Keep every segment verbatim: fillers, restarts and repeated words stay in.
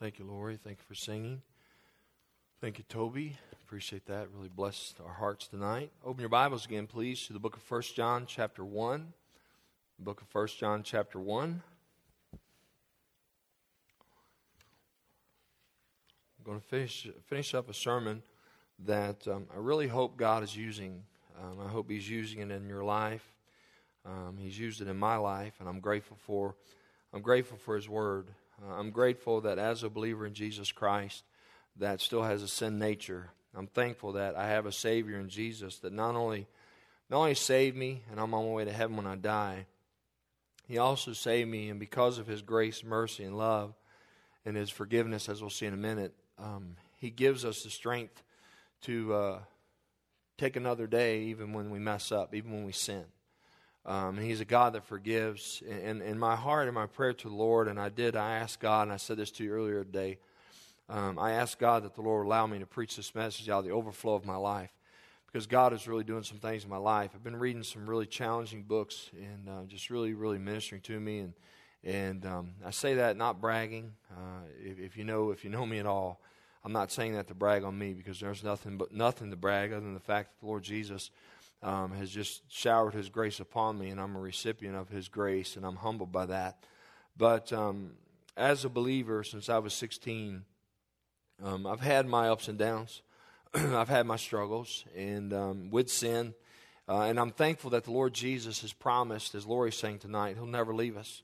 Thank you, Lori. Thank you for singing. Thank you, Toby. Appreciate that. Really blessed our hearts tonight. Open your Bibles again, please, to the book of First John, chapter one. The book of First John, chapter one. I'm going to finish finish up a sermon that um, I really hope God is using. Um, I hope He's using it in your life. Um, he's used it in my life, and I'm grateful for. I'm grateful for His Word. Uh, I'm grateful that as a believer in Jesus Christ, that still has a sin nature. I'm thankful that I have a Savior in Jesus that not only not only saved me, and I'm on my way to heaven when I die. He also saved me, and because of His grace, mercy, and love, and His forgiveness, as we'll see in a minute, um, He gives us the strength to uh, take another day, even when we mess up, even when we sin. Um, and He's a God that forgives. And in my heart, in my prayer to the Lord, and I did, I asked God, and I said this to you earlier today, um, I asked God that the Lord allow me to preach this message out of the overflow of my life, because God is really doing some things in my life. I've been reading some really challenging books, and uh, just really, really ministering to me. And and um, I say that not bragging. Uh, if, if you know, if you know me at all, I'm not saying that to brag on me, because there's nothing but nothing to brag other than the fact that the Lord Jesus Um, has just showered His grace upon me, and I'm a recipient of His grace, and I'm humbled by that. But um, as a believer, since I was sixteen, um, I've had my ups and downs. I've had my struggles and um, with sin, uh, and I'm thankful that the Lord Jesus has promised, as Lori's saying tonight, He'll never leave us.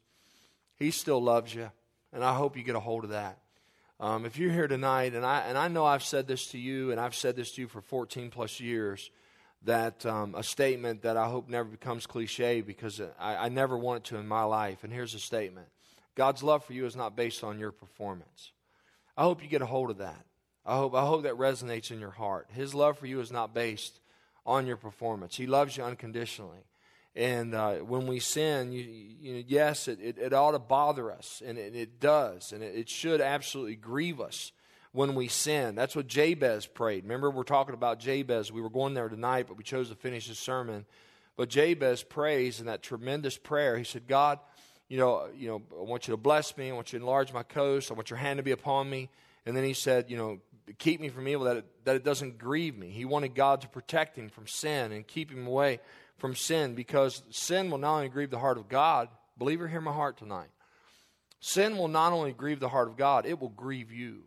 He still loves you, and I hope you get a hold of that. Um, if you're here tonight, and I and I know I've said this to you, and I've said this to you for fourteen plus years, that um, a statement that I hope never becomes cliche, because I, I never want it to in my life. And here's a statement. God's love for you is not based on your performance. I hope you get a hold of that. I hope I hope that resonates in your heart. His love for you is not based on your performance. He loves you unconditionally. And uh, when we sin, you, you know, yes, it, it, it ought to bother us, and it, it does. And it, it should absolutely grieve us when we sin. That's what Jabez prayed. Remember, we're talking about Jabez. We were going there tonight, but we chose to finish the sermon. But Jabez prays in that tremendous prayer. He said, God, you know, you know, I want you to bless me. I want you to enlarge my coast. I want your hand to be upon me. And then he said, you know, keep me from evil, that it, that it doesn't grieve me. He wanted God to protect him from sin and keep him away from sin, because sin will not only grieve the heart of God. Believer, hear my heart tonight. Sin will not only grieve the heart of God, it will grieve you.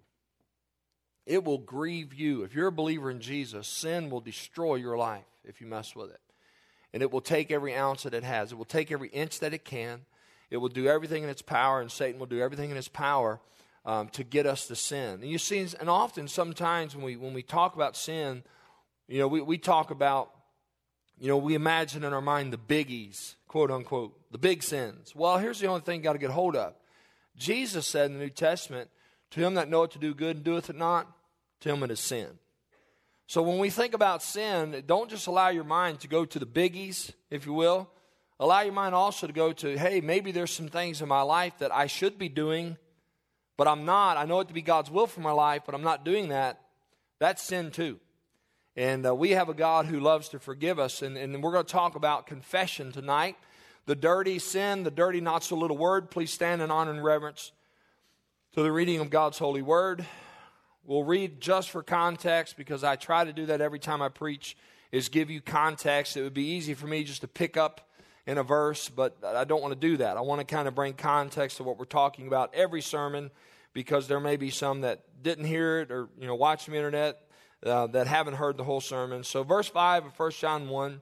It will grieve you. If you're a believer in Jesus, sin will destroy your life if you mess with it. And it will take every ounce that it has. It will take every inch that it can. It will do everything in its power, and Satan will do everything in his power um, to get us to sin. And you see, and often, sometimes when we when we talk about sin, you know, we, we talk about, you know, we imagine in our mind the biggies, quote unquote, the big sins. Well, here's the only thing you got to get hold of. Jesus said in the New Testament, to him that knoweth to do good and doeth it not, to him it is sin. So when we think about sin, don't just allow your mind to go to the biggies, if you will. Allow your mind also to go to, hey, maybe there's some things in my life that I should be doing, but I'm not. I know it to be God's will for my life, but I'm not doing that. That's sin too. And uh, we have a God who loves to forgive us, and, and we're going to talk about confession tonight. The dirty sin, the dirty not so little word. Please stand in honor and reverence to the reading of God's holy word. We'll read just for context, because I try to do that every time I preach, is give you context. It would be easy for me just to pick up in a verse, but I don't want to do that. I want to kind of bring context to what we're talking about every sermon, because there may be some that didn't hear it or, you know, watch the internet uh, that haven't heard the whole sermon. So verse five of First John one,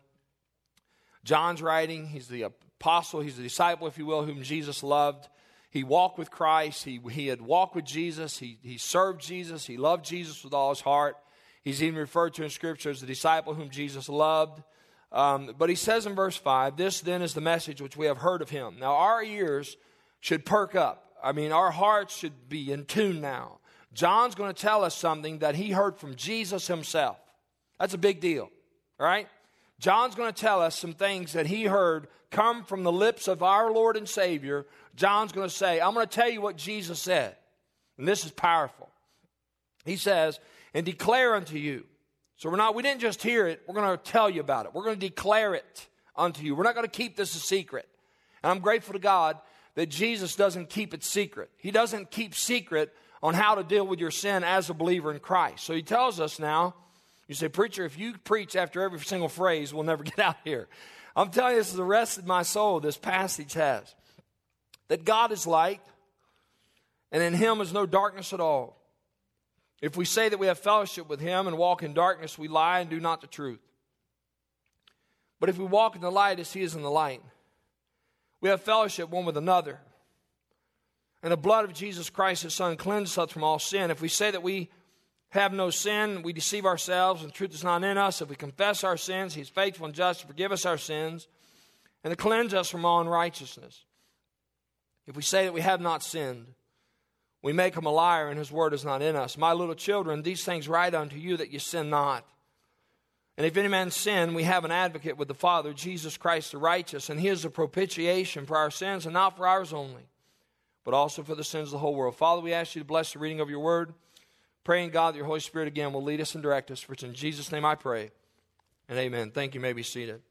John's writing. He's the apostle, he's the disciple, if you will, whom Jesus loved. He walked with Christ. He, he had walked with Jesus. He, he served Jesus. He loved Jesus with all his heart. He's even referred to in Scripture as the disciple whom Jesus loved. Um, but he says in verse five, this then is the message which we have heard of him. Now our ears should perk up. I mean, our hearts should be in tune now. John's going to tell us something that he heard from Jesus himself. That's a big deal, all right? John's going to tell us some things that he heard come from the lips of our Lord and Savior. John's going to say, I'm going to tell you what Jesus said. And this is powerful. He says, and declare unto you. So we're not, we didn't just hear it, we're going to tell you about it. We're going to declare it unto you. We're not going to keep this a secret. And I'm grateful to God that Jesus doesn't keep it secret. He doesn't keep secret on how to deal with your sin as a believer in Christ. So he tells us now, you say, preacher, if you preach after every single phrase, we'll never get out here. I'm telling you, this is the rest of my soul this passage has. That God is light, and in him is no darkness at all. If we say that we have fellowship with him and walk in darkness, we lie and do not the truth. But if we walk in the light as he is in the light, we have fellowship one with another. And the blood of Jesus Christ, his Son, cleanses us from all sin. If we say that we have no sin, we deceive ourselves, and the truth is not in us. If we confess our sins, he's faithful and just to forgive us our sins and to cleanse us from all unrighteousness. If we say that we have not sinned, we make him a liar, and his word is not in us. My little children, these things write unto you, that you sin not. And if any man sin, we have an advocate with the Father, Jesus Christ the righteous, and he is the propitiation for our sins, and not for ours only, but also for the sins of the whole world. Father, we ask you to bless the reading of your word. Praying, God, that your Holy Spirit again will lead us and direct us. For it's in Jesus' name I pray, and amen. Thank you. You may be seated.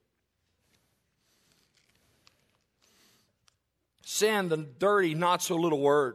Sin, the dirty, not so little word.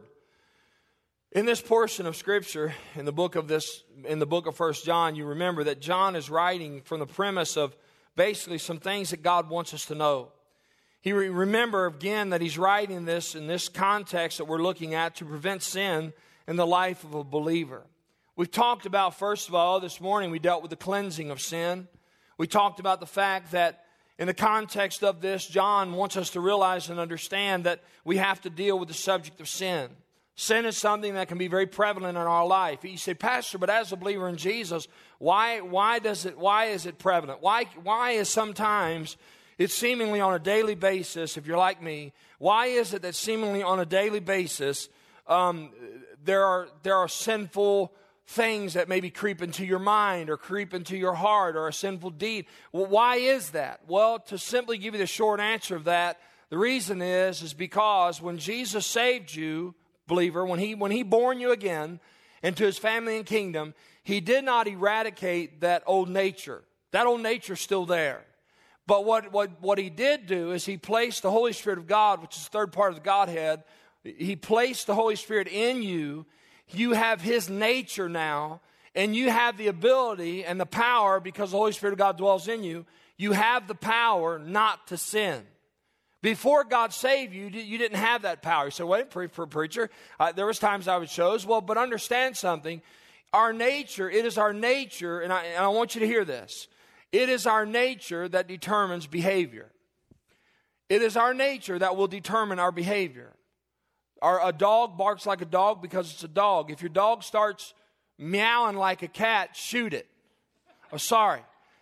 In this portion of Scripture, in the book of this, in the book of First John, you remember that John is writing from the premise of basically some things that God wants us to know. He re- remember again that he's writing this in this context that we're looking at to prevent sin in the life of a believer. We've talked about, first of all, this morning we dealt with the cleansing of sin. We talked about the fact that in the context of this, John wants us to realize and understand that we have to deal with the subject of sin. Sin is something that can be very prevalent in our life. You say, Pastor, but as a believer in Jesus, why, why does it, why is it prevalent? Why, why is sometimes it's seemingly on a daily basis, if you're like me, why is it that seemingly on a daily basis um, there are there are sinful things that maybe creep into your mind or creep into your heart or a sinful deed? Well, why is that? Well, to simply give you the short answer of that, the reason is, is because when Jesus saved you, believer, when he when he born you again into his family and kingdom, he did not eradicate that old nature. That old nature's still there. But what, what, what he did do is he placed the Holy Spirit of God, which is the third part of the Godhead. He placed the Holy Spirit in you. You have his nature now, and you have the ability and the power, because the Holy Spirit of God dwells in you, you have the power not to sin. Before God saved you, you didn't have that power. You say, wait, for, for preacher, uh, there was times I would chose. Well, but understand something. Our nature, it is our nature, and I, and I want you to hear this. It is our nature that determines behavior. It is our nature that will determine our behavior. Our, a dog barks like a dog because it's a dog. If your dog starts meowing like a cat, shoot it. Oh, sorry.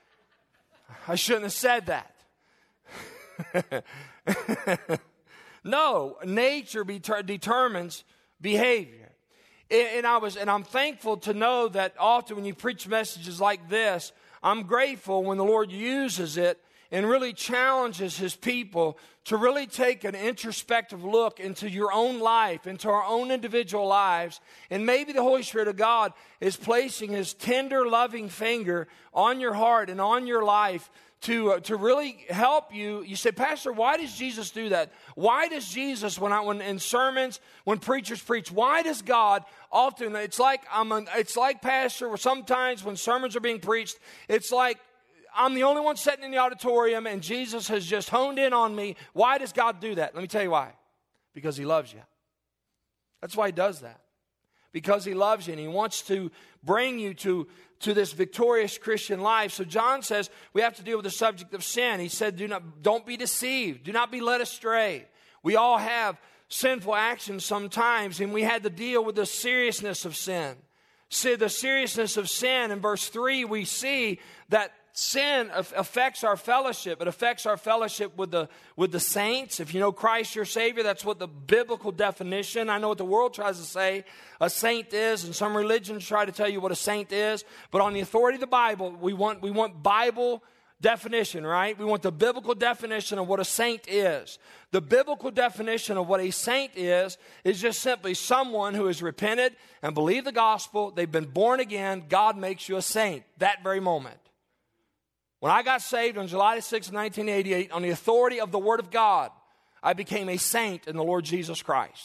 I shouldn't have said that. No, nature be- determines behavior. And I was, and I'm thankful to know that often when you preach messages like this, I'm grateful when the Lord uses it and really challenges his people to really take an introspective look into your own life, into our own individual lives. And maybe the Holy Spirit of God is placing his tender, loving finger on your heart and on your life to uh, to really help you. You say, Pastor, why does Jesus do that? Why does Jesus, when I when in sermons, when preachers preach, why does God often, it's like I'm an, it's like Pastor, or sometimes when sermons are being preached, it's like I'm the only one sitting in the auditorium and Jesus has just honed in on me. Why does God do that? Let me tell you why. Because he loves you. That's why he does that. Because he loves you and he wants to bring you to, to this victorious Christian life. So John says we have to deal with the subject of sin. He said, "Do not, don't be deceived. Do not be led astray." We all have sinful actions sometimes, and we had to deal with the seriousness of sin. See, the seriousness of sin, in verse three, we see that sin affects our fellowship. It affects our fellowship with the with the saints. If you know Christ your Savior, that's what the biblical definition. I know what the world tries to say a saint is, and some religions try to tell you what a saint is. But on the authority of the Bible, we want we want Bible definition, right? We want the biblical definition of what a saint is. The biblical definition of what a saint is is just simply someone who has repented and believed the gospel. They've been born again. God makes you a saint that very moment. When I got saved on July sixth, nineteen eighty-eight, on the authority of the Word of God, I became a saint in the Lord Jesus Christ.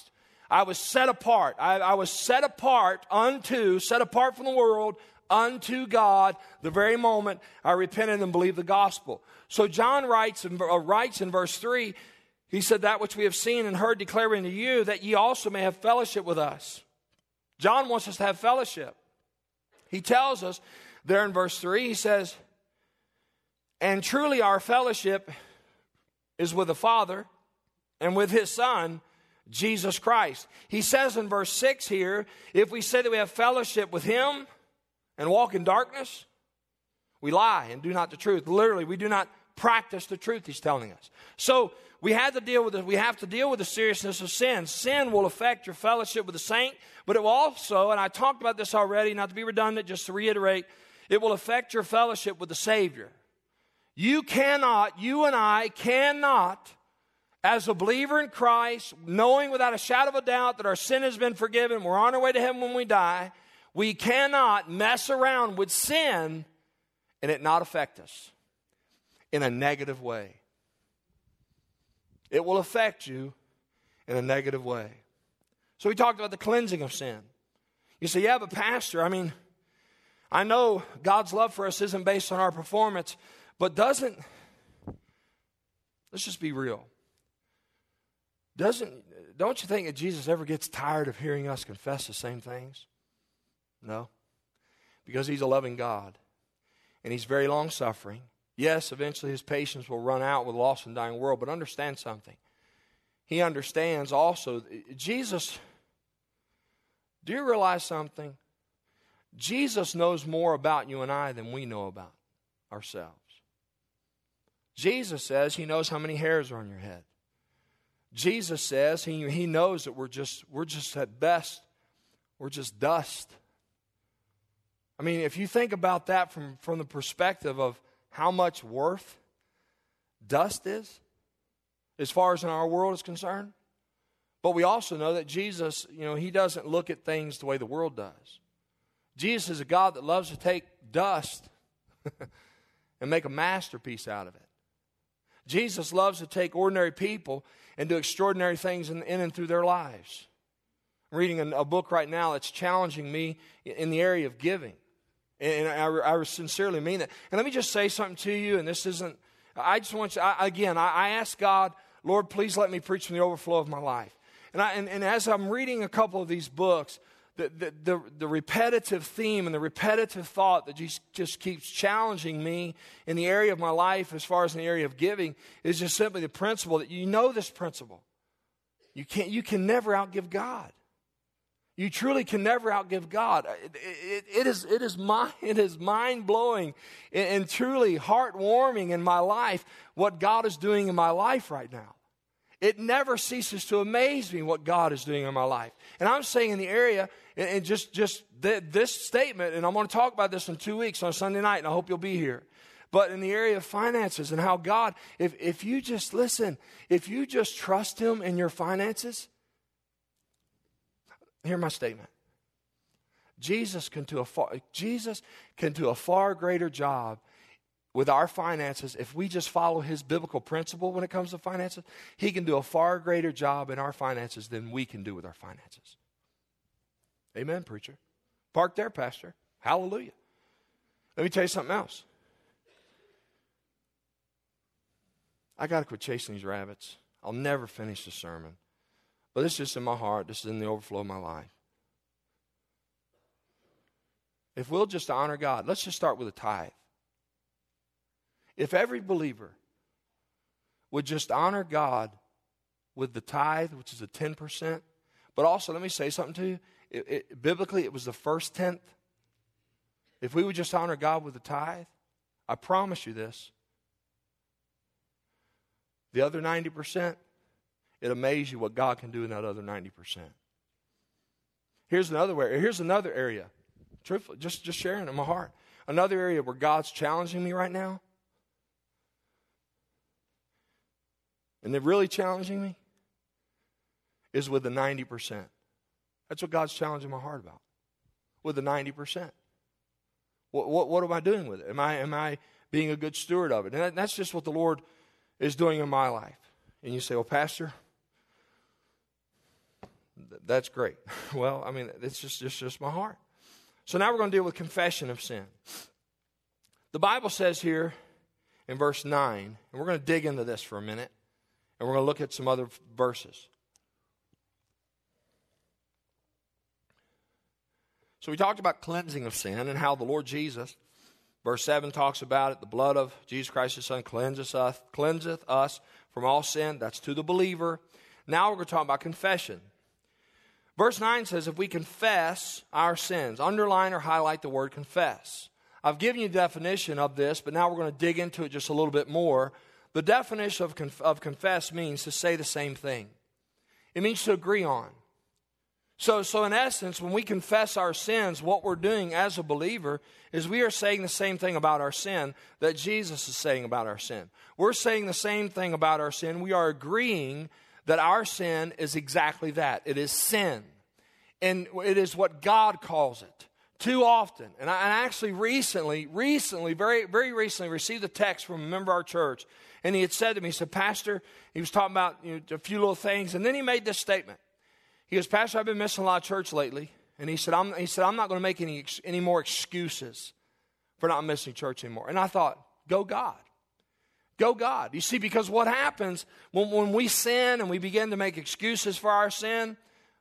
I was set apart. I, I was set apart unto, set apart from the world, unto God the very moment I repented and believed the gospel. So John writes in, uh, writes in verse three, he said, that which we have seen and heard declare unto you, that ye also may have fellowship with us. John wants us to have fellowship. He tells us there in verse three, he says, and truly our fellowship is with the Father and with his Son, Jesus Christ. He says in verse six here, if we say that we have fellowship with him and walk in darkness, we lie and do not the truth. Literally, we do not practice the truth, he's telling us. So we have to deal with it. We have to deal with the seriousness of sin. Sin will affect your fellowship with the saint, but it will also, and I talked about this already, not to be redundant, just to reiterate, it will affect your fellowship with the Savior. You cannot, you and I cannot, as a believer in Christ, knowing without a shadow of a doubt that our sin has been forgiven, we're on our way to heaven when we die, we cannot mess around with sin and it not affect us in a negative way. It will affect you in a negative way. So we talked about the cleansing of sin. You say, yeah, but Pastor, I mean, I know God's love for us isn't based on our performance, but doesn't, let's just be real. Doesn't, don't you think that Jesus ever gets tired of hearing us confess the same things? No. Because he's a loving God. And he's very long-suffering. Yes, eventually his patience will run out with a lost and dying world, but understand something. He understands also, Jesus, do you realize something? Jesus knows more about you and I than we know about ourselves. Jesus says he knows how many hairs are on your head. Jesus says he, he knows that we're just, we're just at best, we're just dust. I mean, if you think about that from, from the perspective of how much worth dust is, as far as in our world is concerned. But we also know that Jesus, you know, he doesn't look at things the way the world does. Jesus is a God that loves to take dust and make a masterpiece out of it. Jesus loves to take ordinary people and do extraordinary things in, in and through their lives. I'm reading a, a book right now that's challenging me in the area of giving. And I, I sincerely mean that. And let me just say something to you, and this isn't, I just want you, I, again, I, I ask God, Lord, please let me preach from the overflow of my life. And, I, and, and as I'm reading a couple of these books, the, the, the, the repetitive theme and the repetitive thought that just, just keeps challenging me in the area of my life as far as in the area of giving is just simply the principle that you know this principle. You can't, you can never outgive God. You truly can never outgive God. It, it, it is, it is, mind, it is mind-blowing and, and truly heartwarming in my life what God is doing in my life right now. It never ceases to amaze me what God is doing in my life. And I'm saying in the area, and, and just, just th- this statement, and I'm going to talk about this in two weeks on Sunday night, and I hope you'll be here. But in the area of finances and how God, if, if you just listen, if you just trust Him in your finances, hear my statement. Jesus can do a far, Jesus can do a far greater job with our finances. If we just follow His biblical principle when it comes to finances, He can do a far greater job in our finances than we can do with our finances. Amen, preacher. Park there, pastor. Hallelujah. Let me tell you something else. I got to quit chasing these rabbits. I'll never finish the sermon. But this is just in my heart. This is in the overflow of my life. If we'll just honor God, let's just start with a tithe. If every believer would just honor God with the tithe, which is a ten percent, but also, let me say something to you. It, it, biblically, it was the first tenth. If we would just honor God with the tithe, I promise you this. The other ninety percent, it amazes you what God can do in that other ninety percent. Here's another area. Here's another area. Truthfully, just, just sharing in my heart. Another area where God's challenging me right now. And they're really challenging me is with the ninety percent. That's what God's challenging my heart about. With the ninety percent. What, what, what am I doing with it? Am I, am I being a good steward of it? And that, that's just what the Lord is doing in my life. And you say, well, Pastor, that's great. Well, I mean, it's just, just, just my heart. So now we're going to deal with confession of sin. The Bible says here in verse nine, and we're going to dig into this for a minute, and we're going to look at some other verses. So we talked about cleansing of sin and how the Lord Jesus, verse seven talks about it, the blood of Jesus Christ his Son cleanseth us, cleanseth us from all sin. That's to the believer. Now we're going to talk about confession. Verse nine says, if we confess our sins, underline or highlight the word confess. I've given you the definition of this, but now we're going to dig into it just a little bit more. The definition of, conf- of confess means to say the same thing. It means to agree on. So, so in essence, when we confess our sins, what we're doing as a believer is we are saying the same thing about our sin that Jesus is saying about our sin. We're saying the same thing about our sin. We are agreeing that our sin is exactly that. It is sin. And it is what God calls it. Too often, and I, and I actually recently, recently, very, very recently received a text from a member of our church, and he had said to me, he said, Pastor, he was talking about you know, a few little things, and then he made this statement. He goes, Pastor, I've been missing a lot of church lately, and he said, I'm, he said, I'm not going to make any any more excuses for not missing church anymore. And I thought, go God. Go God. You see, because what happens when, when we sin and we begin to make excuses for our sin,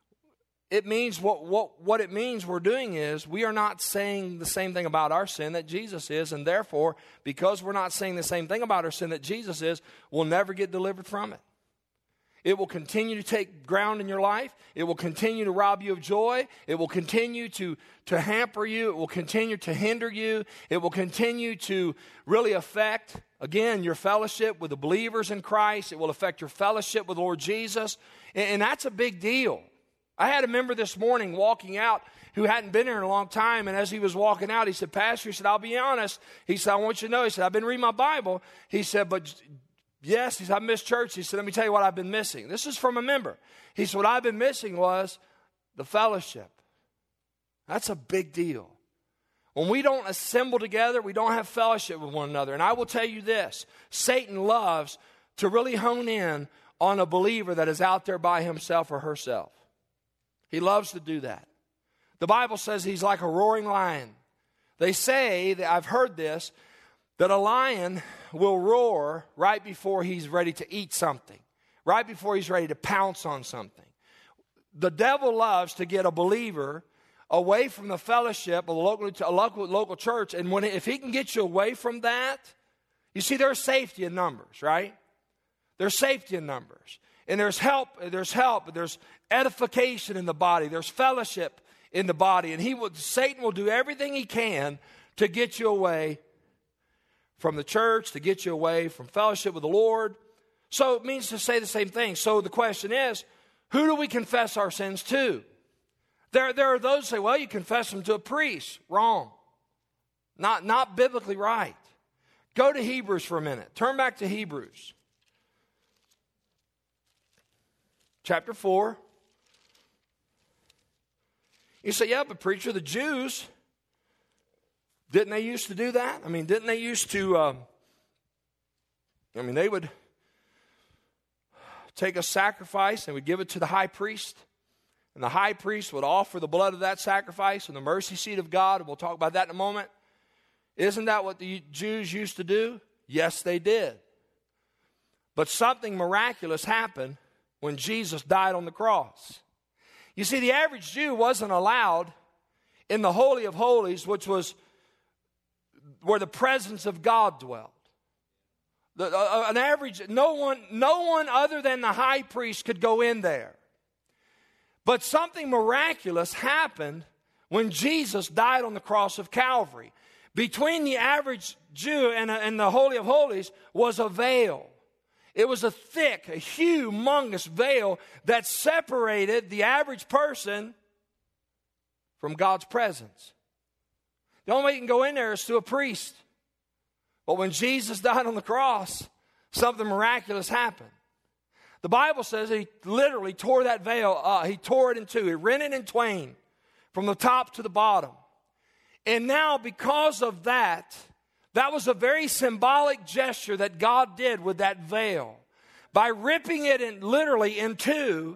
it means what, what, what it means we're doing is we are not saying the same thing about our sin that Jesus is, and therefore, because we're not saying the same thing about our sin that Jesus is, we'll never get delivered from it. It will continue to take ground in your life. It will continue to rob you of joy. It will continue to, to hamper you. It will continue to hinder you. It will continue to really affect, again, your fellowship with the believers in Christ. It will affect your fellowship with Lord Jesus. And, and that's a big deal. I had a member this morning walking out who hadn't been here in a long time, and as he was walking out, he said, Pastor, he said, I'll be honest. He said, I want you to know, he said, I've been reading my Bible. He said, but yes, he said, I missed church. He said, let me tell you what I've been missing. This is from a member. He said, what I've been missing was the fellowship. That's a big deal. When we don't assemble together, we don't have fellowship with one another. And I will tell you this, Satan loves to really hone in on a believer that is out there by himself or herself. He loves to do that. The Bible says he's like a roaring lion. They say, that I've heard this, that a lion will roar right before he's ready to eat something, right before he's ready to pounce on something. The devil loves to get a believer away from the fellowship of a local, a local, local church, and when if he can get you away from that, you see there's safety in numbers, right? There's safety in numbers. And there's help, there's help, there's edification in the body, there's fellowship in the body. And he will, Satan will do everything he can to get you away from the church, to get you away from fellowship with the Lord. So it means to say the same thing. So the question is, who do we confess our sins to? There, there are those who say, well, you confess them to a priest. Wrong. Not, not biblically right. Go to Hebrews for a minute. Turn back to Hebrews. Chapter four. You say, yeah, but preacher, the Jews, didn't they used to do that? I mean, didn't they used to, um, I mean, they would take a sacrifice and would give it to the high priest. And the high priest would offer the blood of that sacrifice in the mercy seat of God. And we'll talk about that in a moment. Isn't that what the Jews used to do? Yes, they did. But something miraculous happened when Jesus died on the cross. You see, the average Jew wasn't allowed in the Holy of Holies, which was where the presence of God dwelt. The, uh, an average, no one, no one other than the high priest could go in there. But something miraculous happened when Jesus died on the cross of Calvary. Between the average Jew and, and the Holy of Holies was a veil. It was a thick, a humongous veil that separated the average person from God's presence. The only way you can go in there is through a priest. But when Jesus died on the cross, something miraculous happened. The Bible says he literally tore that veil up. He tore it in two. He rent it in twain from the top to the bottom. And now because of that, that was a very symbolic gesture that God did with that veil. By ripping it in, literally in two,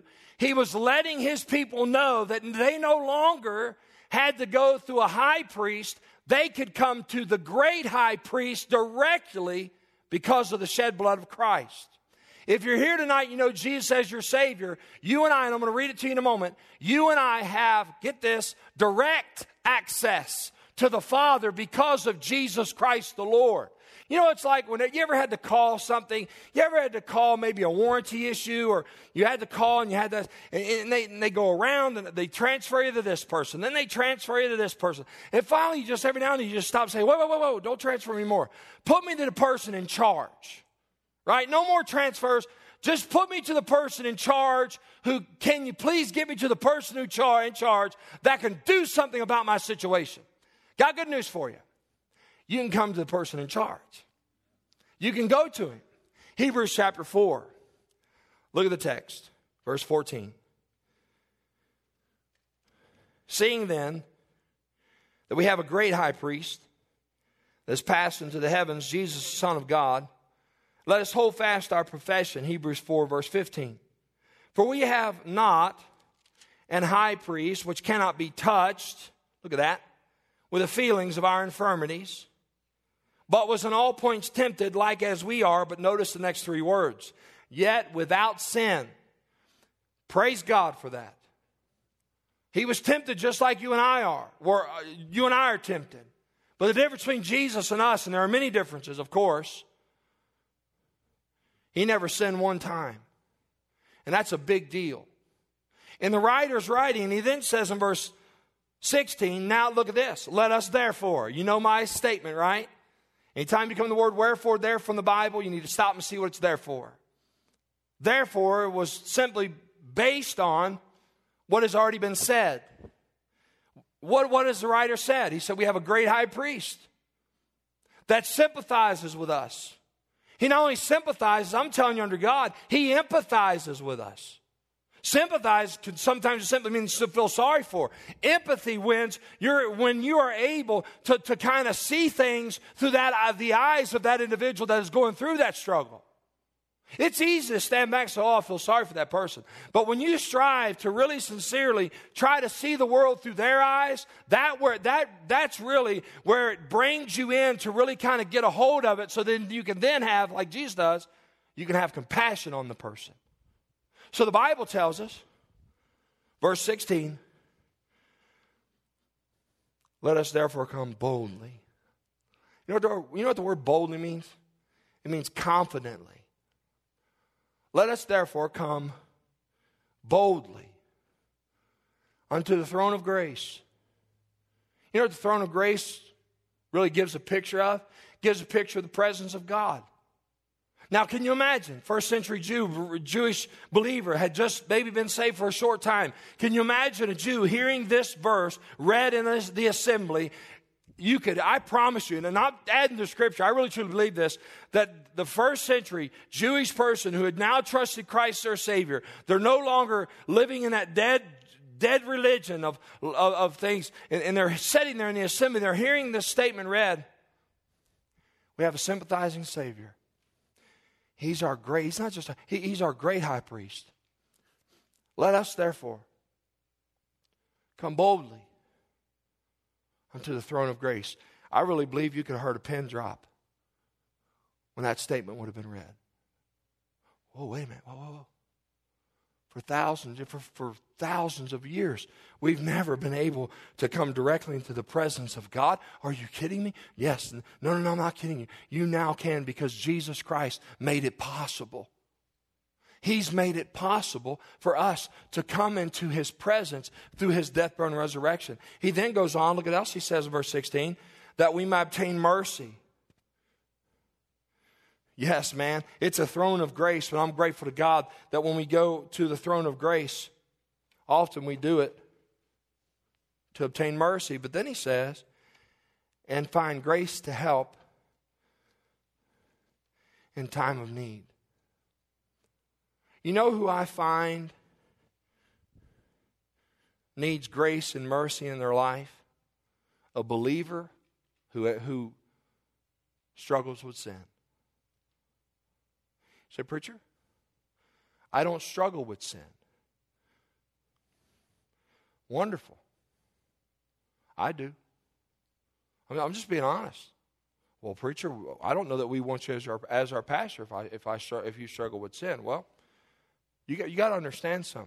He was letting his people know that they no longer had to go through a high priest. They could come to the great high priest directly because of the shed blood of Christ. If you're here tonight, you know Jesus as your Savior. You and I, and I'm going to read it to you in a moment, you and I have, get this, direct access to the Father because of Jesus Christ the Lord. You know, it's like when you ever had to call something, you ever had to call maybe a warranty issue, or you had to call and you had to, and they, and they go around and they transfer you to this person, then they transfer you to this person. And finally, you just every now and then you just stop saying, whoa, whoa, whoa, whoa, don't transfer me more. Put me to the person in charge, right? No more transfers. Just put me to the person in charge who, can you please get me to the person who char- in charge that can do something about my situation. Got good news for you. You can come to the person in charge. You can go to him. Hebrews chapter four. Look at the text. Verse fourteen. Seeing then that we have a great high priest that's passed into the heavens, Jesus, the Son of God, let us hold fast our profession. Hebrews four, verse fifteen. For we have not an high priest which cannot be touched, look at that, with the feelings of our infirmities, but was in all points tempted like as we are. But notice the next three words. Yet without sin. Praise God for that. He was tempted just like you and I are. Or you and I are tempted. But the difference between Jesus and us, and there are many differences, of course, he never sinned one time. And that's a big deal. In the writer's writing, he then says in verse sixteen, now look at this. Let us therefore, you know my statement, right? Anytime you come to the word wherefore there from the Bible, you need to stop and see what it's there for. Therefore was simply based on what has already been said. What, what has the writer said? He said we have a great high priest that sympathizes with us. He not only sympathizes, I'm telling you under God, he empathizes with us. Sympathize can sometimes simply mean to feel sorry for. Empathy wins you're, when you are able to, to kind of see things through that uh, the eyes of that individual that is going through that struggle. It's easy to stand back and say, oh, I feel sorry for that person. But when you strive to really sincerely try to see the world through their eyes, that where that that's really where it brings you in to really kind of get a hold of it, so then you can then have, like Jesus does, you can have compassion on the person. So the Bible tells us, verse sixteen, let us therefore come boldly. You know what the, you know what the word boldly means? It means confidently. Let us therefore come boldly unto the throne of grace. You know what the throne of grace really gives a picture of? It gives a picture of the presence of God. Now, can you imagine? First century Jew, Jewish believer had just maybe been saved for a short time. Can you imagine a Jew hearing this verse read in the assembly? You could, I promise you, and I'm not adding to Scripture, I really truly believe this, that the first century Jewish person who had now trusted Christ their Savior, they're no longer living in that dead, dead religion of, of, of things, and, and they're sitting there in the assembly, they're hearing this statement read. We have a sympathizing Savior. He's our great, he's not just, a, he, he's our great high priest. Let us therefore come boldly unto the throne of grace. I really believe you could have heard a pin drop when that statement would have been read. Oh, wait a minute. Whoa, whoa, whoa. For thousands, for, for thousands of years, we've never been able to come directly into the presence of God. Are you kidding me? Yes. No, no, no, I'm not kidding you. You now can, because Jesus Christ made it possible. He's made it possible for us to come into his presence through his death, burial, and resurrection. He then goes on, look at what else he says in verse sixteen, that we might obtain mercy. Yes, man, it's a throne of grace, but I'm grateful to God that when we go to the throne of grace, often we do it to obtain mercy. But then he says, and find grace to help in time of need. You know who I find needs grace and mercy in their life? A believer who, who struggles with sin. You say, preacher, I don't struggle with sin. Wonderful. I do. I mean, I'm just being honest. Well, preacher, I don't know that we want you as our as our pastor if I if I if you struggle with sin. Well, you got you got to understand something.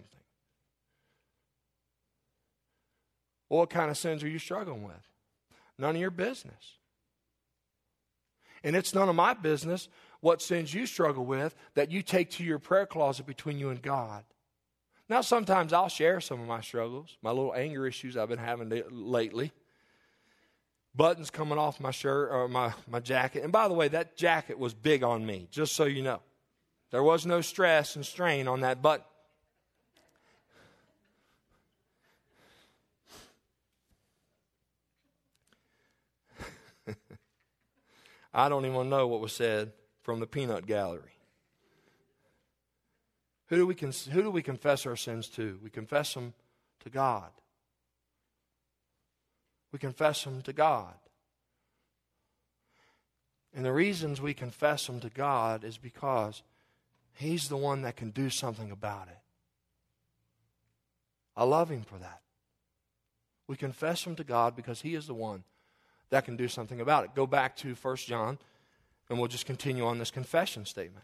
Well, what kind of sins are you struggling with? None of your business. And it's none of my business what sins you struggle with that you take to your prayer closet between you and God. Now, sometimes I'll share some of my struggles, my little anger issues I've been having lately. Buttons coming off my shirt or my, my jacket. And by the way, that jacket was big on me, just so you know. There was no stress and strain on that button. I don't even know what was said from the peanut gallery. Who do we who do we confess our sins to? We confess them to God. We confess them to God. And the reasons we confess them to God is because He's the one that can do something about it. I love Him for that. We confess them to God because He is the one that can do something about it. Go back to First John, and we'll just continue on this confession statement.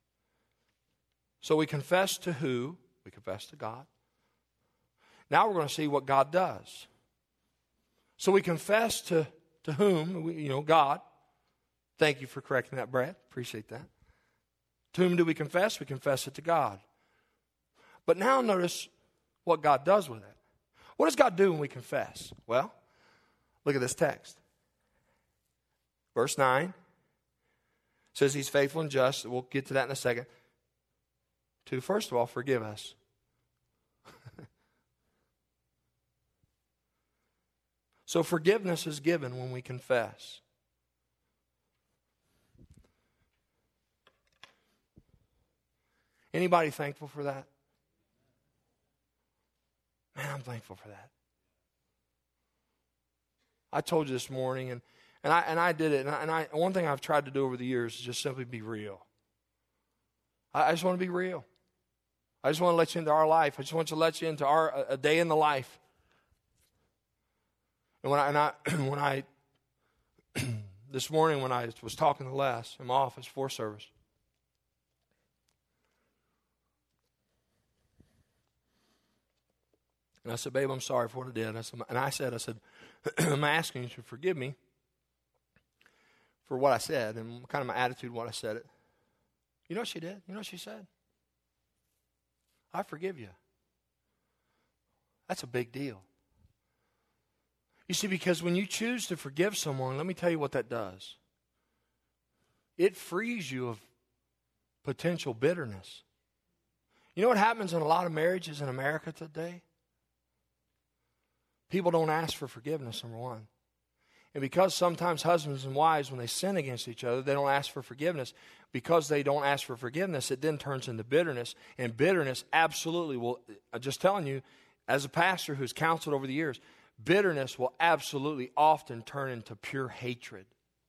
So we confess to who? We confess to God. Now we're going to see what God does. So we confess to, to whom? You know, God. Thank you for correcting that, Brad. Appreciate that. To whom do we confess? We confess it to God. But now notice what God does with it. What does God do when we confess? Well, look at this text. Verse nine says He's faithful and just. We'll get to that in a second. To, first of all, forgive us. So forgiveness is given when we confess. Anybody thankful for that? Man, I'm thankful for that. I told you this morning, and, and, I, and I did it, and, I, and I, one thing I've tried to do over the years is just simply be real. I, I just want to be real. I just want to let you into our life. I just want to let you into our a, a day in the life. And when I, and I when I this morning when I was talking to Les in my office for service, and I said, "Babe, I'm sorry for what I did." I said, and I said, "I said, I'm asking you to forgive me for what I said and kind of my attitude when I said it." You know what she did? You know what she said? "I forgive you." That's a big deal. You see, because when you choose to forgive someone, let me tell you what that does. It frees you of potential bitterness. You know what happens in a lot of marriages in America today? People don't ask for forgiveness, number one. And because sometimes husbands and wives, when they sin against each other, they don't ask for forgiveness. Because they don't ask for forgiveness, it then turns into bitterness. And bitterness absolutely will, I'm just telling you, as a pastor who's counseled over the years, bitterness will absolutely often turn into pure hatred.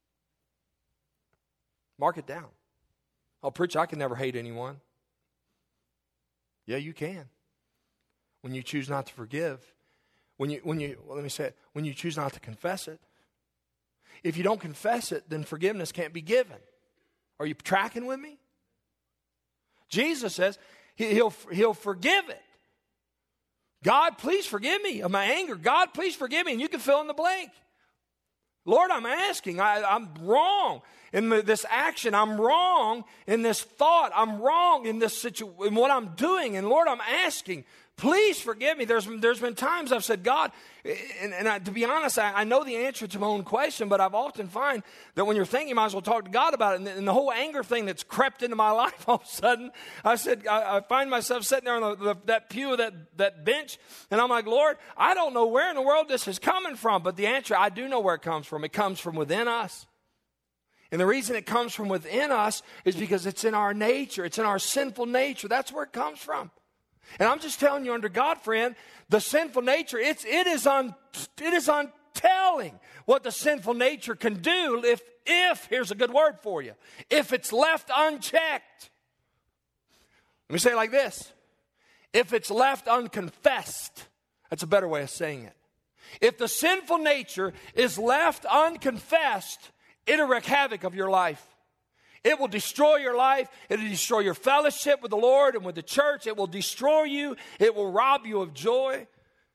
Mark it down. Oh, preacher, I can never hate anyone. Yeah, you can. When you choose not to forgive. When you, when you, well, let me say it, when you choose not to confess it. If you don't confess it, then forgiveness can't be given. Are you tracking with me? Jesus says he, he'll, he'll forgive it. God, please forgive me of my anger. God, please forgive me. And you can fill in the blank. Lord, I'm asking. I, I'm wrong in the, this action. I'm wrong in this thought. I'm wrong in this situation, in what I'm doing. And Lord, I'm asking. Please forgive me. There's, there's been times I've said, God, and, and I, to be honest, I, I know the answer to my own question, but I've often find that when you're thinking, you might as well talk to God about it. And the, and the whole anger thing that's crept into my life, all of a sudden, I said, I, I find myself sitting there on the, the, that pew, that, that bench, and I'm like, Lord, I don't know where in the world this is coming from, but the answer, I do know where it comes from. It comes from within us. And the reason it comes from within us is because it's in our nature. It's in our sinful nature. That's where it comes from. And I'm just telling you, under God, friend, the sinful nature, it's, it is un, it is untelling what the sinful nature can do if, if, here's a good word for you, if it's left unchecked. Let me say it like this. If it's left unconfessed. That's a better way of saying it. If the sinful nature is left unconfessed, it'll wreak havoc of your life. It will destroy your life. It will destroy your fellowship with the Lord and with the church. It will destroy you. It will rob you of joy.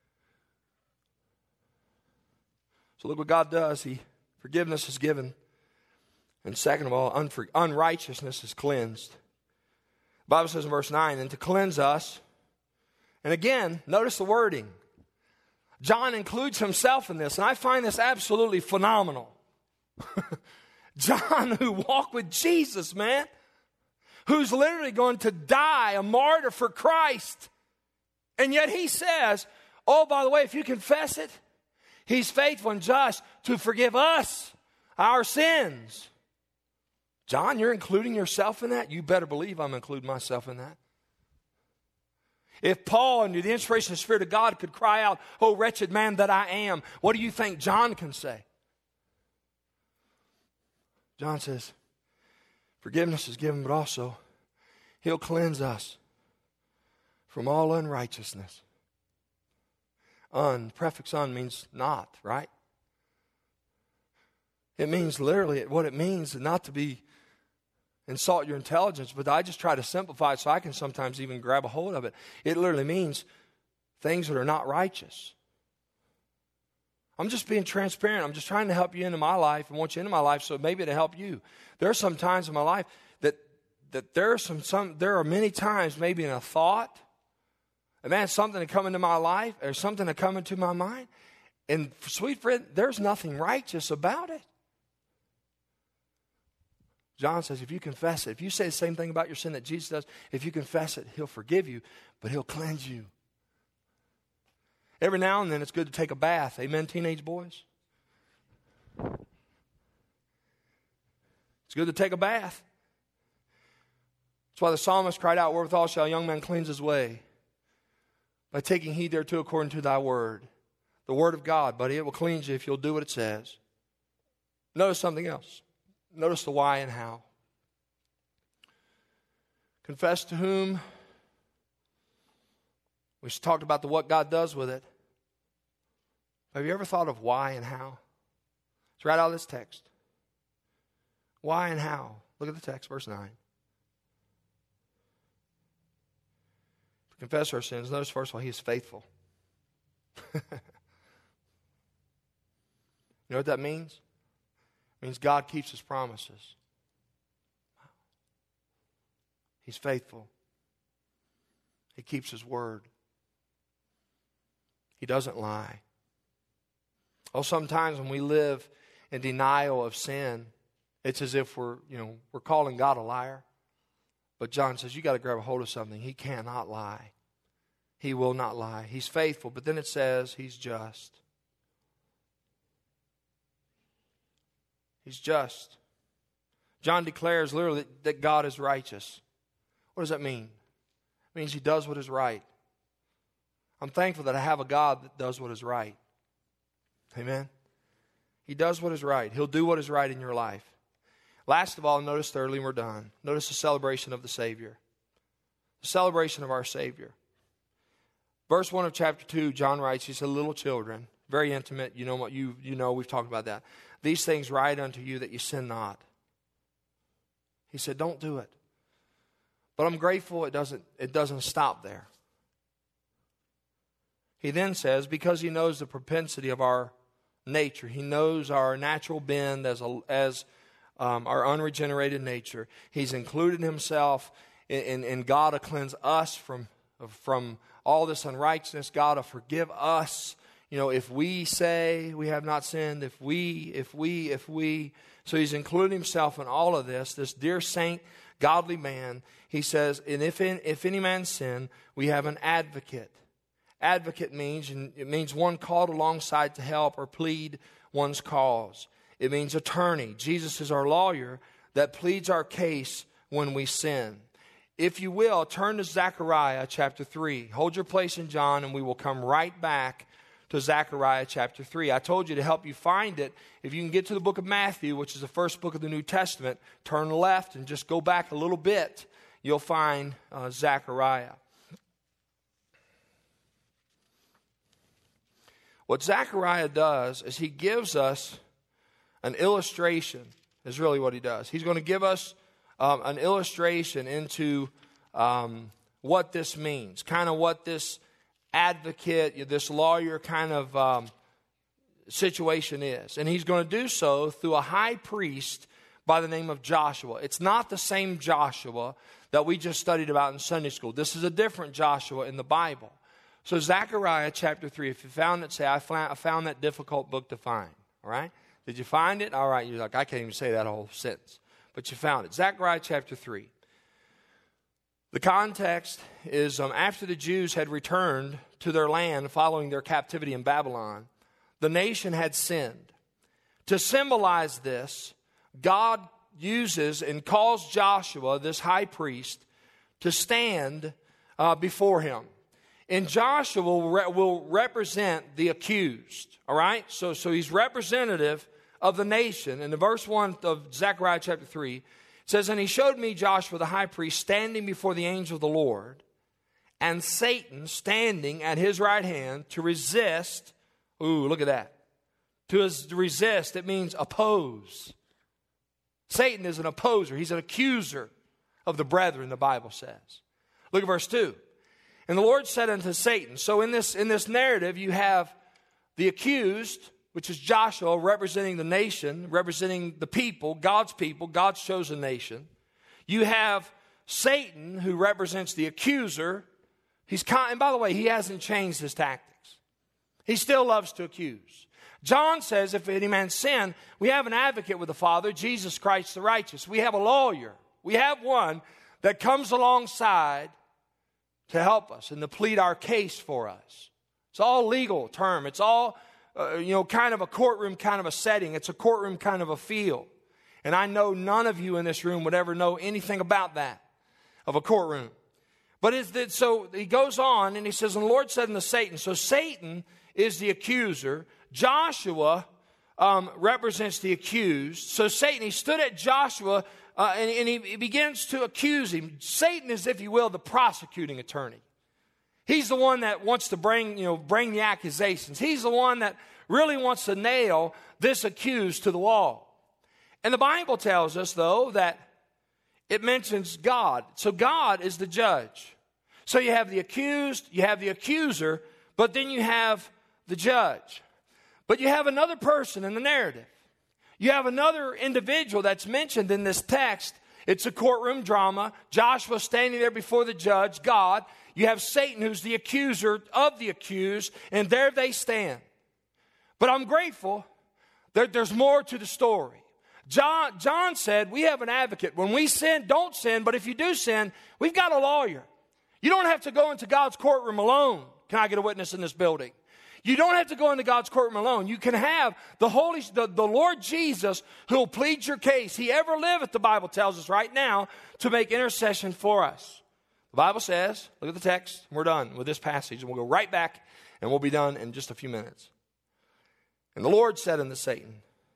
So look what God does. He forgiveness is given. And second of all, unfor- unrighteousness is cleansed. The Bible says in verse nine, and to cleanse us. And again, notice the wording. John includes himself in this, and I find this absolutely phenomenal. John, who walked with Jesus, man, who's literally going to die a martyr for Christ. And yet he says, oh, by the way, if you confess it, he's faithful and just to forgive us our sins. John, you're including yourself in that? You better believe I'm including myself in that. If Paul, under the inspiration of the Spirit of God, could cry out, oh, wretched man that I am, what do you think John can say? John says, forgiveness is given, but also he'll cleanse us from all unrighteousness. Un, prefix un means not, right? It means literally, what it means is not to be insult your intelligence, but I just try to simplify it so I can sometimes even grab a hold of it. It literally means things that are not righteous. I'm just being transparent. I'm just trying to help you into my life and want you into my life so maybe to help you. There are some times in my life that that there are some, some there are many times maybe in a thought, and man, something to come into my life or something to come into my mind, and sweet friend, there's nothing righteous about it. John says, if you confess it, if you say the same thing about your sin that Jesus does, if you confess it, he'll forgive you, but he'll cleanse you. Every now and then it's good to take a bath. Amen, teenage boys? It's good to take a bath. That's why the psalmist cried out, wherewithal shall a young man cleanse his way? By taking heed thereto according to thy word. The word of God, buddy, it will cleanse you if you'll do what it says. Notice something else. Notice the why and how. Confess to whom. We talked about the what God does with it. Have you ever thought of why and how? It's right out of this text. Why and how? Look at the text, verse nine. If we confess our sins, notice first of all, he is faithful. You know what that means? It means God keeps his promises. He's faithful. He keeps his word. He doesn't lie. Oh, sometimes when we live in denial of sin, it's as if we're, you know, we're calling God a liar. But John says, you got to grab a hold of something. He cannot lie. He will not lie. He's faithful, but then it says he's just. He's just. John declares literally that God is righteous. What does that mean? It means he does what is right. I'm thankful that I have a God that does what is right. Amen? He does what is right. He'll do what is right in your life. Last of all, notice thirdly, we're done. Notice the celebration of the Savior. The celebration of our Savior. Verse one of chapter two, John writes, he said, little children, very intimate. You know what you you know, we've talked about that. These things write unto you that you sin not. He said, don't do it. But I'm grateful it doesn't, it doesn't stop there. He then says, because he knows the propensity of our nature, he knows our natural bend as, a, as um, our unregenerated nature, he's included himself in, in, in God to cleanse us from, from all this unrighteousness. God to forgive us. You know, if we say we have not sinned, if we, if we, if we. So he's including himself in all of this. This dear saint, godly man, he says, and if, in, if any man sin, we have an advocate. Advocate means, and it means one called alongside to help or plead one's cause. It means attorney. Jesus is our lawyer that pleads our case when we sin. If you will, turn to Zechariah chapter three. Hold your place in John and we will come right back to Zechariah chapter three. I told you to help you find it. If you can get to the book of Matthew, which is the first book of the New Testament, turn left and just go back a little bit. You'll find uh, Zechariah. What Zechariah does is he gives us an illustration, is really what he does. He's going to give us um, an illustration into um, what this means, kind of what this advocate, this lawyer kind of um, situation is. And he's going to do so through a high priest by the name of Joshua. It's not the same Joshua that we just studied about in Sunday school. This is a different Joshua in the Bible. So Zechariah chapter three, if you found it, say, I found, I found that difficult book to find. All right? Did you find it? All right. You're like, I can't even say that whole sentence. But you found it. Zechariah chapter three. The context is um, after the Jews had returned to their land following their captivity in Babylon, the nation had sinned. To symbolize this, God uses and calls Joshua, this high priest, to stand uh, before him. And Joshua will, re- will represent the accused, all right? So, so he's representative of the nation. And in verse one of Zechariah chapter three, it says, And he showed me Joshua the high priest standing before the angel of the Lord, and Satan standing at his right hand to resist. Ooh, look at that. To resist, it means oppose. Satan is an opposer. He's an accuser of the brethren, the Bible says. Look at verse two. And the Lord said unto Satan, so in this, in this narrative you have the accused, which is Joshua, representing the nation, representing the people, God's people, God's chosen nation. You have Satan, who represents the accuser. He's con- and by the way, he hasn't changed his tactics. He still loves to accuse. John says, if any man sin, we have an advocate with the Father, Jesus Christ the righteous. We have a lawyer. We have one that comes alongside to help us and to plead our case for us. It's all legal term. It's all, uh, you know, kind of a courtroom kind of a setting. It's a courtroom kind of a feel. And I know none of you in this room would ever know anything about that, of a courtroom. But it's that, so he goes on and he says, and the Lord said unto Satan, so Satan is the accuser. Joshua um, represents the accused. So Satan, he stood at Joshua uh, and, and he, he begins to accuse him. Satan is, if you will, the prosecuting attorney. He's the one that wants to bring, you know, bring the accusations. He's the one that really wants to nail this accused to the wall. And the Bible tells us, though, that it mentions God. So God is the judge. So you have the accused, you have the accuser, but then you have the judge. But you have another person in the narrative. You have another individual that's mentioned in this text. It's a courtroom drama. Joshua standing there before the judge, God. You have Satan, who's the accuser of the accused, and there they stand. But I'm grateful that there's more to the story. John, John said, we have an advocate. When we sin, don't sin, but if you do sin, we've got a lawyer. You don't have to go into God's courtroom alone. Can I get a witness in this building? You don't have to go into God's courtroom alone. You can have the Holy, the, the Lord Jesus who will plead your case. He ever liveth, the Bible tells us right now, to make intercession for us. The Bible says, look at the text, we're done with this passage, and we'll go right back, and we'll be done in just a few minutes. And the Lord said unto Satan,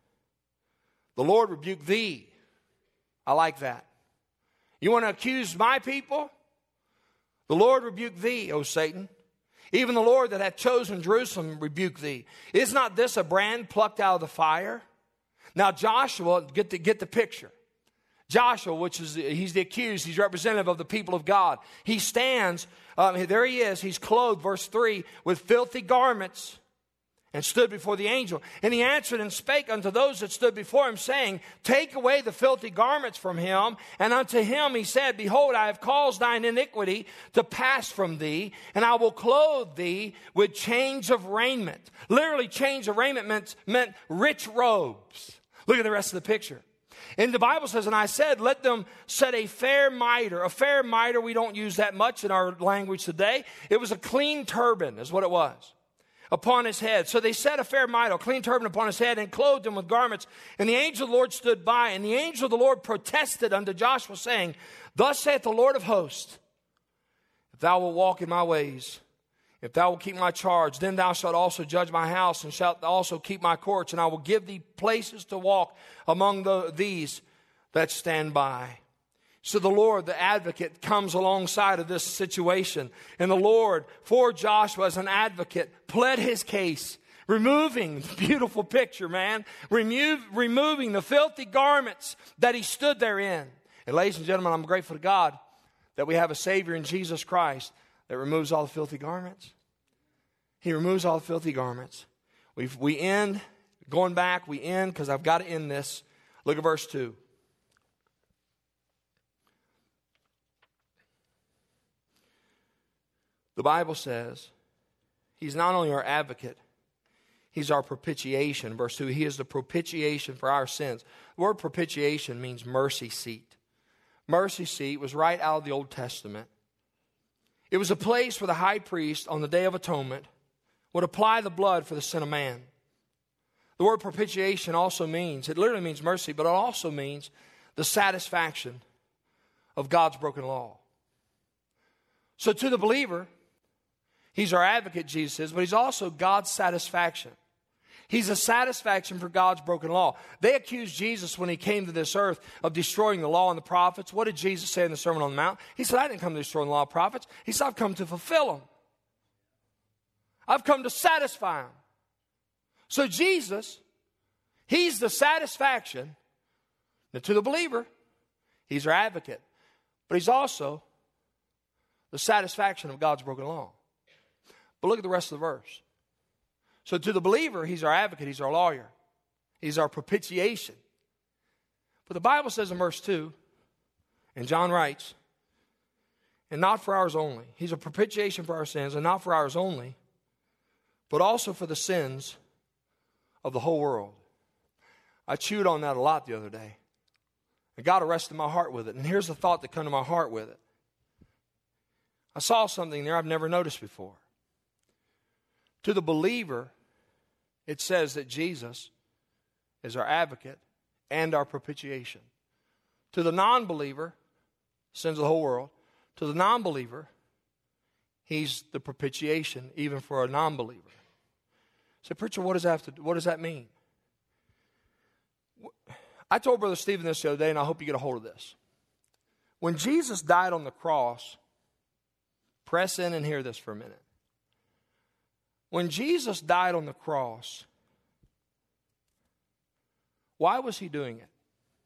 the Lord rebuke thee. I like that. You want to accuse my people? The Lord rebuke thee, O Satan. Even the Lord that hath chosen Jerusalem rebuke thee. Is not this a brand plucked out of the fire? Now Joshua, get the, get the picture. Joshua, which is, he's the accused, he's representative of the people of God. He stands, um, there he is, he's clothed, verse three, with filthy garments, and stood before the angel. And he answered and spake unto those that stood before him, saying, take away the filthy garments from him. And unto him he said, behold, I have caused thine iniquity to pass from thee, and I will clothe thee with change of raiment. Literally, change of raiment meant, meant rich robes. Look at the rest of the picture. And the Bible says, and I said, let them set a fair mitre. A fair mitre, we don't use that much in our language today. It was a clean turban, is what it was, upon his head. So they set a fair mitre, a clean turban upon his head, and clothed him with garments. And the angel of the Lord stood by, and the angel of the Lord protested unto Joshua, saying, thus saith the Lord of hosts, if thou wilt walk in my ways, if thou wilt keep my charge, then thou shalt also judge my house, and shalt also keep my courts, and I will give thee places to walk among the, these that stand by. So the Lord, the advocate, comes alongside of this situation. And the Lord, for Joshua as an advocate, pled his case. Removing the beautiful picture, man. Remove, removing the filthy garments that he stood there in. And ladies and gentlemen, I'm grateful to God that we have a Savior in Jesus Christ that removes all the filthy garments. He removes all the filthy garments. We we end, going back, we end, because I've got to end this. Look at verse two. The Bible says, he's not only our advocate, he's our propitiation. Verse two, he is the propitiation for our sins. The word propitiation means mercy seat. Mercy seat was right out of the Old Testament. It was a place where the high priest on the Day of Atonement would apply the blood for the sin of man. The word propitiation also means, it literally means mercy, but it also means the satisfaction of God's broken law. So to the believer, he's our advocate, Jesus is, but he's also God's satisfaction. He's a satisfaction for God's broken law. They accused Jesus when he came to this earth of destroying the law and the prophets. What did Jesus say in the Sermon on the Mount? He said, I didn't come to destroy the law and the prophets. He said, I've come to fulfill them. I've come to satisfy them. So Jesus, he's the satisfaction. Now to the believer, he's our advocate. But he's also the satisfaction of God's broken law. But look at the rest of the verse. So to the believer, he's our advocate, he's our lawyer. He's our propitiation. But the Bible says in verse two, and John writes, and not for ours only. He's a propitiation for our sins, and not for ours only, but also for the sins of the whole world. I chewed on that a lot the other day. And God arrested my heart with it. And here's the thought that came to my heart with it. I saw something there I've never noticed before. To the believer, it says that Jesus is our advocate and our propitiation. To the non-believer, sins of the whole world, to the non-believer, he's the propitiation even for a non-believer. So, preacher, what does that have to, what does that mean? I told Brother Stephen this the other day, and I hope you get a hold of this. When Jesus died on the cross, press in and hear this for a minute. When Jesus died on the cross, why was he doing it?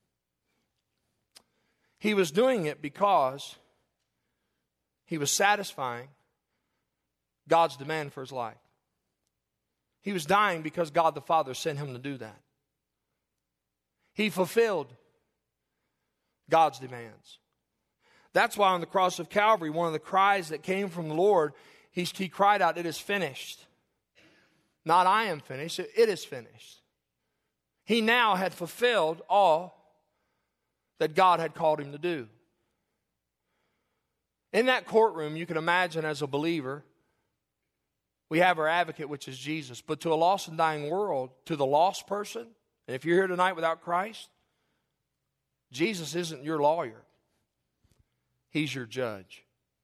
He was doing it because he was satisfying God's demand for his life. He was dying because God the Father sent him to do that. He fulfilled God's demands. That's why on the cross of Calvary, one of the cries that came from the Lord, he, he cried out, "It is finished." Not I am finished, it is finished. He now had fulfilled all that God had called him to do. In that courtroom, you can imagine as a believer, we have our advocate, which is Jesus. But to a lost and dying world, to the lost person, and if you're here tonight without Christ, Jesus isn't your lawyer. He's your judge.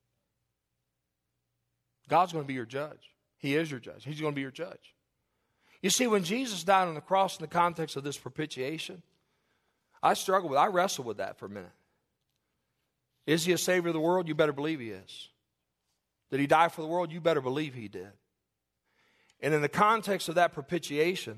God's going to be your judge. He is your judge. He's going to be your judge. You see, when Jesus died on the cross in the context of this propitiation, I struggle with, I wrestle with that for a minute. Is he a Savior of the world? You better believe he is. Did he die for the world? You better believe he did. And in the context of that propitiation,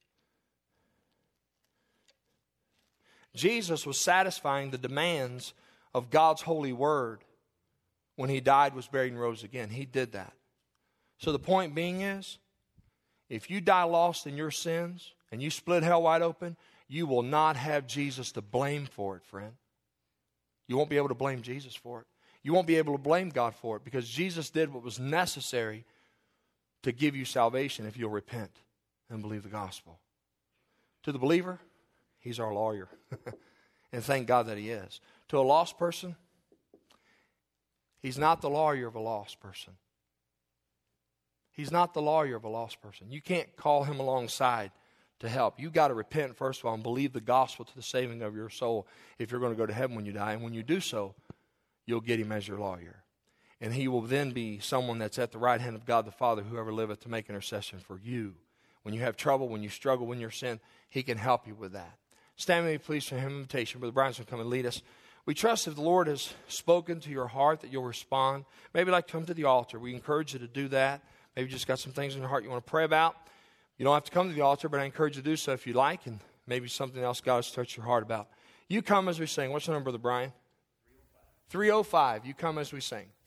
Jesus was satisfying the demands of God's holy word when he died, was buried, and rose again. He did that. So the point being is, if you die lost in your sins and you split hell wide open, you will not have Jesus to blame for it, friend. You won't be able to blame Jesus for it. You won't be able to blame God for it because Jesus did what was necessary to give you salvation if you'll repent and believe the gospel. To the believer, he's our lawyer. And thank God that he is. To a lost person, he's not the lawyer of a lost person. He's not the lawyer of a lost person. You can't call him alongside to help. You've got to repent, first of all, and believe the gospel to the saving of your soul if you're going to go to heaven when you die. And when you do so, you'll get him as your lawyer. And he will then be someone that's at the right hand of God the Father, whoever liveth, to make intercession for you. When you have trouble, when you struggle, when you're sin, he can help you with that. Stand with me, please, for hymn invitation. Brother Brian's going to come and lead us. We trust if the Lord has spoken to your heart that you'll respond. Maybe like to come to the altar. We encourage you to do that. Maybe you just got some things in your heart you want to pray about. You don't have to come to the altar, but I encourage you to do so if you like, and maybe something else God has touched your heart about. You come as we sing. What's the number, Brother Brian? three oh five. You come as we sing.